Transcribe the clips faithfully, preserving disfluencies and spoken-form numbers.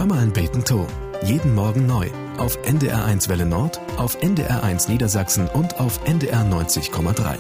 Hör mal ein Beten to. Jeden Morgen neu. Auf N D R eins Welle Nord, auf N D R eins Niedersachsen und auf N D R neunzig Komma drei.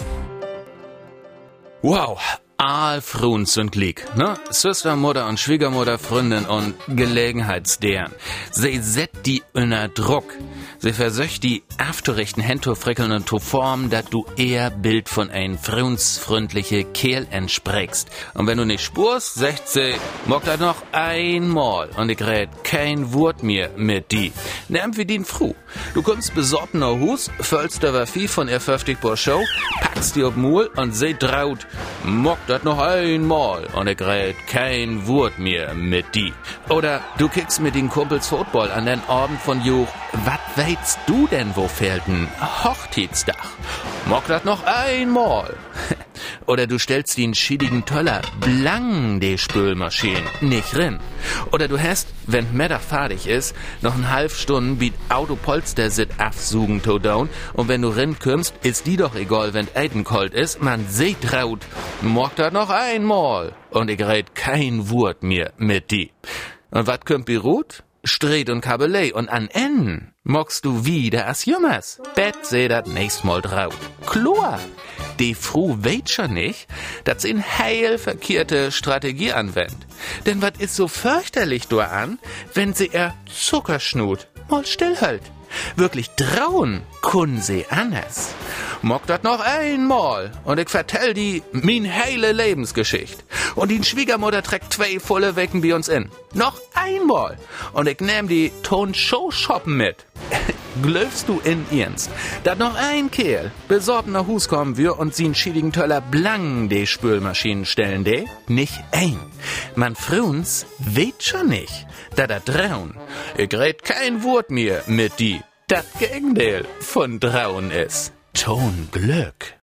Wow, all Fruns und Glick, ne? Schwester, Mutter und Schwiegermutter, Freundin und Gelegenheitsdern. Sie set die unter Druck. Sie versöcht die afterichten Hände frickeln und to form, dat du eher Bild von ein frunsfreundliche Kehl entsprichst. Und wenn du nicht spurst, sagt sie, mock dat noch einmal und ich red kein Wort mehr mit die. Nimm wie den Fru. Du kommst besorgt nach Hus, füllst aber viel von ihr fünfzig Paar Show, packst die ob Mul und sie traut, mock dat noch einmal und ich red kein Wort mehr mit die. Oder du kickst mit den Kumpels Football an den Abend von Juch, wat weißt du denn, wo fehlt ein Hochzeitsdach? Mock dat noch einmal. Oder du stellst den schiedigen Töller blang die Spülmaschine nicht rin. Oder du hast, wenn Mittag fertig ist, noch eine halbe Stunde wie Autopolster sit afsugen to down und wenn du rin kommst, ist die doch egal, wenn Eiten kalt ist, man seht traut. Mock dat noch einmal. Und ich red kein Wort mehr mit die. Und wat kümmt Birut? Streit und Kabelei und an Enden mockst du wieder as Jummers. Bett seh dat nächst mal drauf. Chlor! Die Fru weht schon nicht, dass sie in heil verkehrte Strategie anwendet. Denn wat is so fürchterlich do an, wenn sie er Zuckerschnut mal stillhält. Wirklich trauen kun sie anders. Mock dat noch einmal und ich vertell die min heile Lebensgeschichte. Und die Schwiegermutter trägt zwei volle Wecken bei uns in. Noch einmal. Und ich nehm die Ton-Show-Shoppen mit. Glöfst du in Ernst, dat noch ein Kerl besorgt nach Hus kommen wir und sie einen schiedigen Töller blang die Spülmaschinen stellen de? Nicht ein. Man Fruns weht schon nicht, da da draun. Ich red kein Wort mehr mit die, dat Gegenteil von Draun ist. Ton Glück.